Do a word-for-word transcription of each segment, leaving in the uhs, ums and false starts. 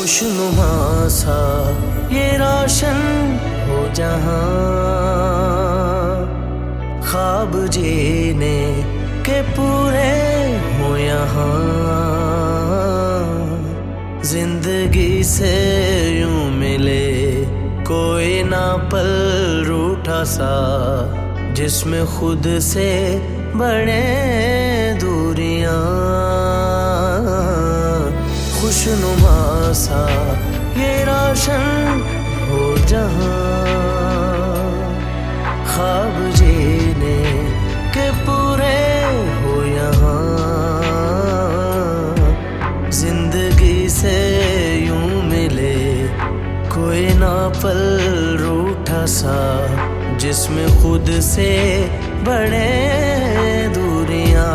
खुशनुमा सा ये रोशन हो जहां, ख्वाब जीने के पूरे हो यहाँ। जिंदगी से यूं मिले कोई ना पल रूठा सा, जिसमें खुद से बड़े दूरियां। खुशनुमा सा ये रोशन हो जहां, ख्वाब जीने के पूरे हो यहाँ। जिंदगी से यूं मिले कोई ना पल रूठा सा, जिसमें खुद से बड़े दूरियां।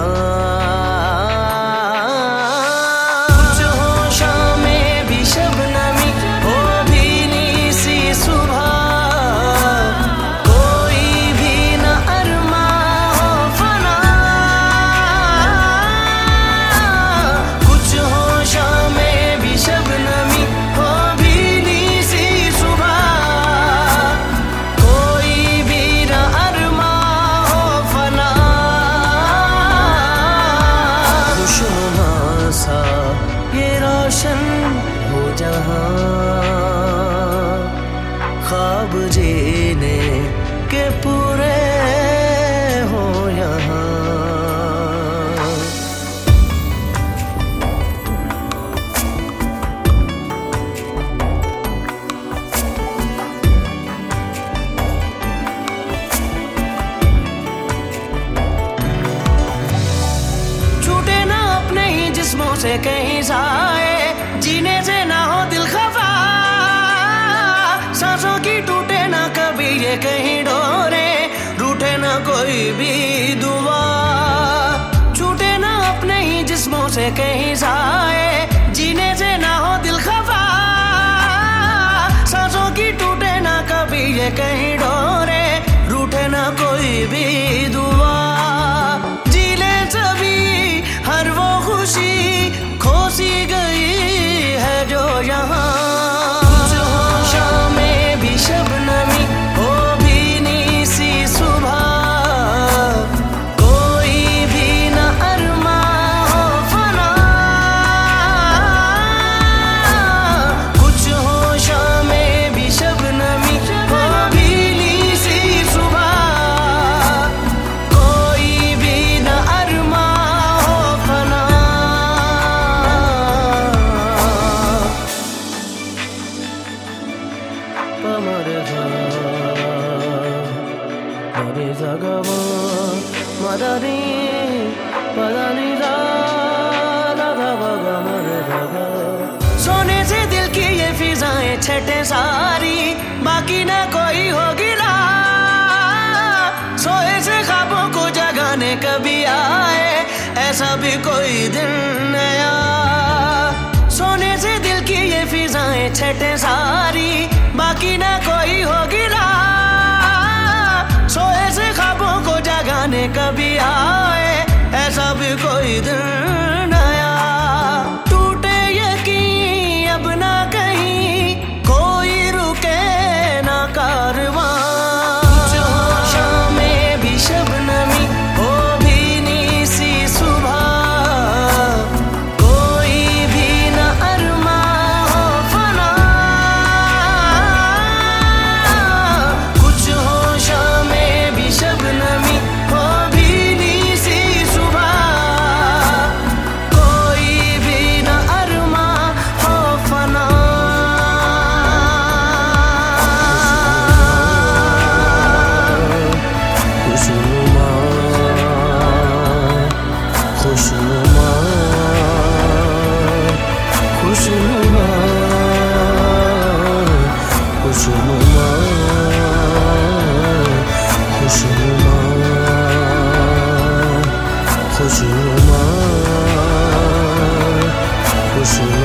हो जहां ख्वाब जीने के पूरे हो यहाँ। छूटे ना अपने ही जिस्मों से कहीं जाए, जीने से ना हो दिल खफा, सांसों की टूटे ना कभी ये कहीं डोरे, रूठे ना कोई भी दुआ। छूटे ना अपने ही जिस्मों से कहीं जाए, जीने से ना हो दिल खफा, सांसों की टूटे ना कभी ये कहीं डोरे, रूठे ना कोई भी दुआ। जी ले सभी हर वो खुशी खोसी गई है जो यहाँ। शाम में भी शबनमी हो भीनी सी सुबह, कोई भी न अरमा हो फना। कुछ हो शाम में भी शबनमी हो भीनी सी सुबह, कोई भी न अरमा हो फना। सोने से दिल की ये फिजाएं छटे सारी, बाकी ना कोई हो गिला। सोए से ख्वाबों को जगाने कभी आए, ऐसा भी कोई दिन नया। सोने से दिल की ये फिजाएं छटे सारी, बाकी ना कोई हो गिला। सोए से ख्वाबों को जगाने कभी आए, ऐसा भी कोई दिन नया। टूटे यकीन अब ना कहीं कोई रुके ना कारवां। शाम में भी शबनमी हो भीनी सी सुबह, कोई भी न अरमा हो फना। कुछ हो शाम में भी शबनमी हो भीनी सी सुबह, कोई भी न अरमा हो फना। खुशनुमा खुशनुमा खुशनुमा खुशनुमा खुशनुमा खुशनुमा खुशनुमा।